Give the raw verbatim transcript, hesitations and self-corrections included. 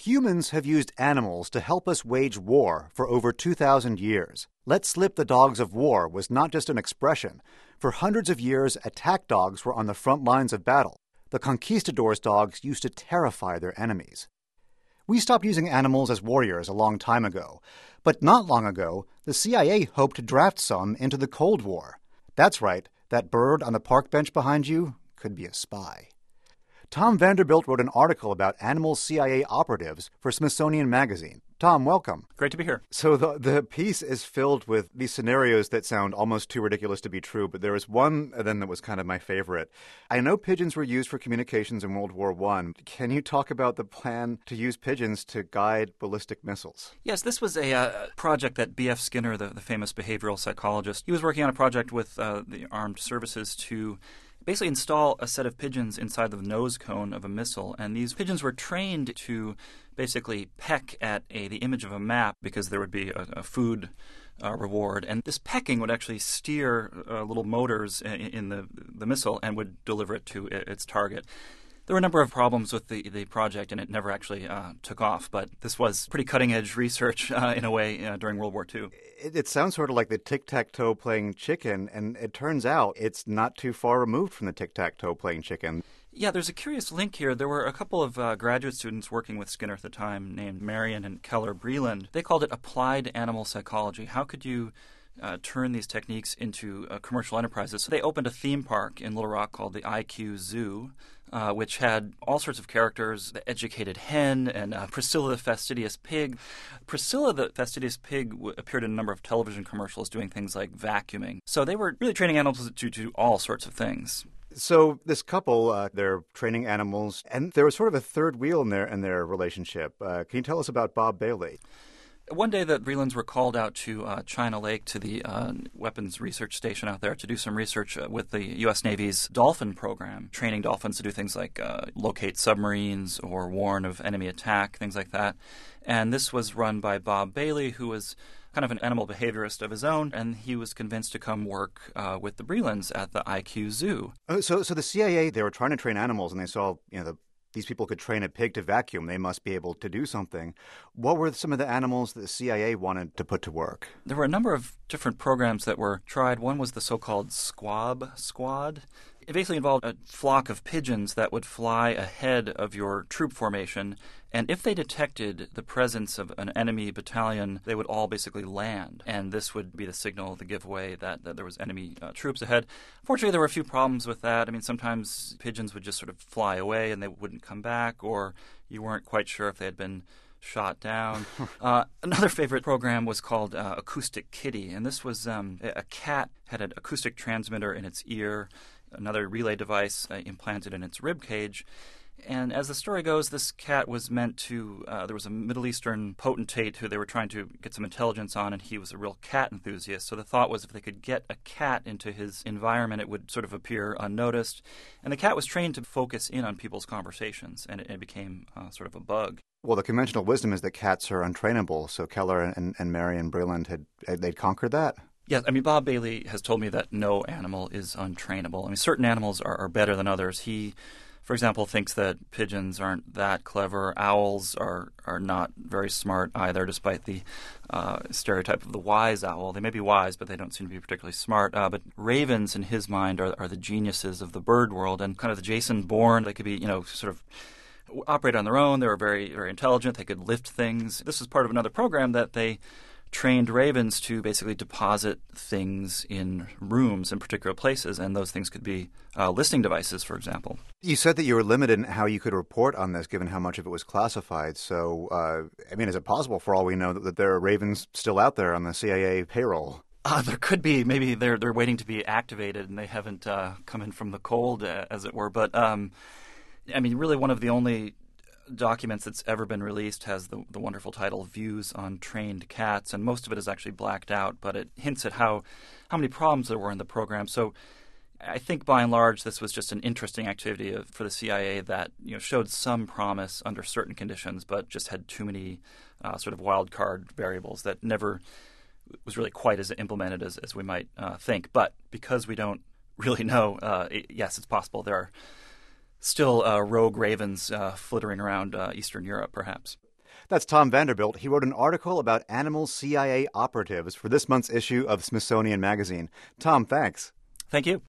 Humans have used animals to help us wage war for over two thousand years. Let slip the dogs of war was not just an expression. For hundreds of years, attack dogs were on the front lines of battle. The conquistadors' dogs used to terrify their enemies. We stopped using animals as warriors a long time ago. But not long ago, the C I A hoped to draft some into the Cold War. That's right, that bird on the park bench behind you could be a spy. Tom Vanderbilt wrote an article about animal C I A operatives for Smithsonian Magazine. Tom, welcome. Great to be here. So the the piece is filled with these scenarios that sound almost too ridiculous to be true, but there was one then that was kind of my favorite. I know pigeons were used for communications in World War One. Can you talk about the plan to use pigeons to guide ballistic missiles? Yes, this was a uh, project that B F Skinner, the, the famous behavioral psychologist, he was working on a project with uh, the armed services to basically install a set of pigeons inside the nose cone of a missile. And these pigeons were trained to basically peck at a, the image of a map because there would be a, a food uh, reward. And this pecking would actually steer uh, little motors in, in the, the missile and would deliver it to its target. There were a number of problems with the, the project, and it never actually uh, took off. But this was pretty cutting-edge research uh, in a way uh, during World War Two. It, it sounds sort of like the tic-tac-toe playing chicken, and it turns out it's not too far removed from the tic-tac-toe playing chicken. Yeah, there's a curious link here. There were a couple of uh, graduate students working with Skinner at the time named Marion and Keller Breland. They called it applied animal psychology. How could you Uh, turn these techniques into uh, commercial enterprises? So they opened a theme park in Little Rock called the I Q Zoo, uh, which had all sorts of characters, the educated hen and uh, Priscilla the fastidious pig. Priscilla the fastidious pig w- appeared in a number of television commercials doing things like vacuuming. So they were really training animals to do all sorts of things. So this couple, uh, they're training animals, and there was sort of a third wheel in their, in their relationship. Uh, can you tell us about Bob Bailey? One day the Brelands were called out to uh, China Lake, to the uh, weapons research station out there, to do some research uh, with the U S Navy's dolphin program, training dolphins to do things like uh, locate submarines or warn of enemy attack, things like that. And this was run by Bob Bailey, who was kind of an animal behaviorist of his own, and he was convinced to come work uh, with the Brelands at the I Q Zoo. Oh, so, so the C I A, they were trying to train animals, and they saw, you know, the these people could train a pig to vacuum. They must be able to do something. What were some of the animals that the C I A wanted to put to work? There were a number of different programs that were tried. One was the so-called squab squad. It basically involved a flock of pigeons that would fly ahead of your troop formation, and if they detected the presence of an enemy battalion, they would all basically land, and this would be the signal, the giveaway that, that there was enemy uh, troops ahead. Fortunately, there were a few problems with that. I mean, sometimes pigeons would just sort of fly away and they wouldn't come back, or you weren't quite sure if they had been shot down. Uh, another favorite program was called uh, Acoustic Kitty, and this was um, a, a cat had an acoustic transmitter in its ear, another relay device uh, implanted in its rib cage. And as the story goes, this cat was meant to, uh, there was a Middle Eastern potentate who they were trying to get some intelligence on, and he was a real cat enthusiast. So the thought was if they could get a cat into his environment, it would sort of appear unnoticed. And the cat was trained to focus in on people's conversations, and it, it became uh, sort of a bug. Well, the conventional wisdom is that cats are untrainable, so Keller and, and Marion Breland had they'd conquered that? Yes, I mean, Bob Bailey has told me that no animal is untrainable. I mean, certain animals are, are better than others. He, for example, thinks that pigeons aren't that clever. Owls are, are not very smart either, despite the uh, stereotype of the wise owl. They may be wise, but they don't seem to be particularly smart. Uh, but ravens, in his mind, are, are the geniuses of the bird world, and kind of the Jason Bourne. They could be, you know, sort of operate on their own. They were very, very intelligent. They could lift things. This is part of another program that they trained ravens to basically deposit things in rooms in particular places, and those things could be uh, listening devices, for example. You said that you were limited in how you could report on this, given how much of it was classified. So, uh, I mean, is it possible, for all we know, that, that there are ravens still out there on the C I A payroll? Uh, there could be. Maybe they're they're waiting to be activated, and they haven't uh, come in from the cold, uh, as it were. But, um, I mean, really one of the only documents that's ever been released has the, the wonderful title Views on Trained Cats, and most of it is actually blacked out, but it hints at how, how many problems there were in the program. So I think by and large this was just an interesting activity for the C I A that, you know, showed some promise under certain conditions, but just had too many uh, sort of wild card variables that never was really quite as implemented as, as we might uh, think. But because we don't really know, uh, it, yes, it's possible there are still uh, rogue ravens uh, flittering around uh, Eastern Europe, perhaps. That's Tom Vanderbilt. He wrote an article about animal C I A operatives for this month's issue of Smithsonian Magazine. Tom, thanks. Thank you.